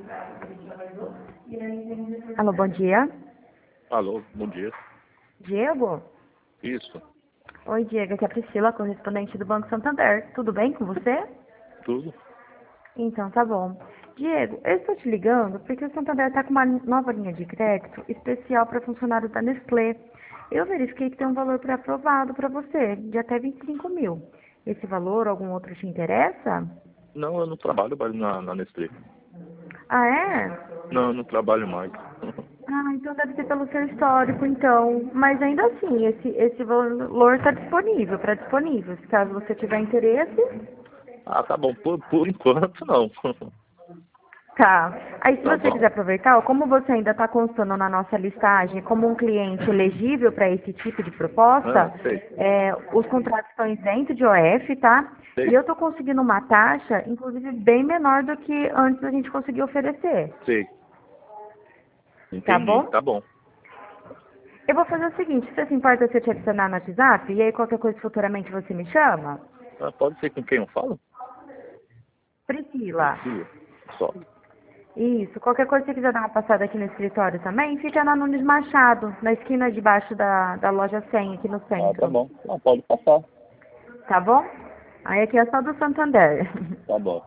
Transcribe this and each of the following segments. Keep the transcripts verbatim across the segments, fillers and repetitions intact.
Alô, bom dia. Alô, bom dia. Diego? Isso, Oi, Diego, aqui é a Priscila, correspondente do Banco Santander. Tudo bem com você? tudo? Então, tá bom. Diego, eu estou te ligando porque o Santander está com uma nova linha de crédito especial para funcionários da Nestlé. Eu verifiquei que tem um valor pré-aprovado para você, de até vinte e cinco mil. Esse valor, algum outro te interessa? Não, eu não trabalho mais na, na Nestlé. Ah, é? Não, eu não trabalho mais. Ah, então deve ser pelo seu histórico, então. Mas ainda assim, esse, esse valor está disponível, para disponível. Se caso você tiver interesse, Ah, tá bom, por, por enquanto não. tá. Aí se Tá você quiser bom. aproveitar, ó, como você ainda está constando na nossa listagem como um cliente elegível para esse tipo de proposta, Ah, sei, é, os contratos estão isentos de O F, tá? E sei, eu estou conseguindo uma taxa, inclusive, bem menor do que antes a gente conseguia oferecer. sei. Tá Entendi, bom? tá bom. Eu vou fazer o seguinte, você se importa se eu te adicionar no WhatsApp? E aí qualquer coisa futuramente você me chama? Ah, pode ser com quem eu falo? Priscila. Priscila. Só. Isso. Qualquer coisa que você quiser dar uma passada aqui no escritório também, fica na Nunes Machado, na esquina de baixo da, da loja cem, aqui no Ah, tá centro. bom. Não, pode passar. Tá bom? Aí aqui é só do Santander. Tá bom.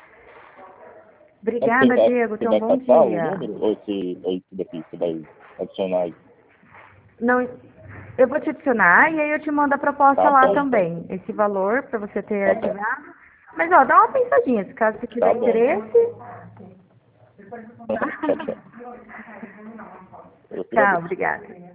Mas você Obrigada, vai, Diego. você Tenha um vai bom passar o dia. número? Ou esse, ou esse daqui? Você vai adicionar aí? Não, eu vou te adicionar e aí eu te mando a proposta Tá lá bom, então. também. Esse valor para você ter Tá bom. ativado. Mas ó, dá uma pensadinha, se caso você tiver Tá bom, então. interesse. Tchau, tchau. Eu que Tchau, agradeço. obrigada.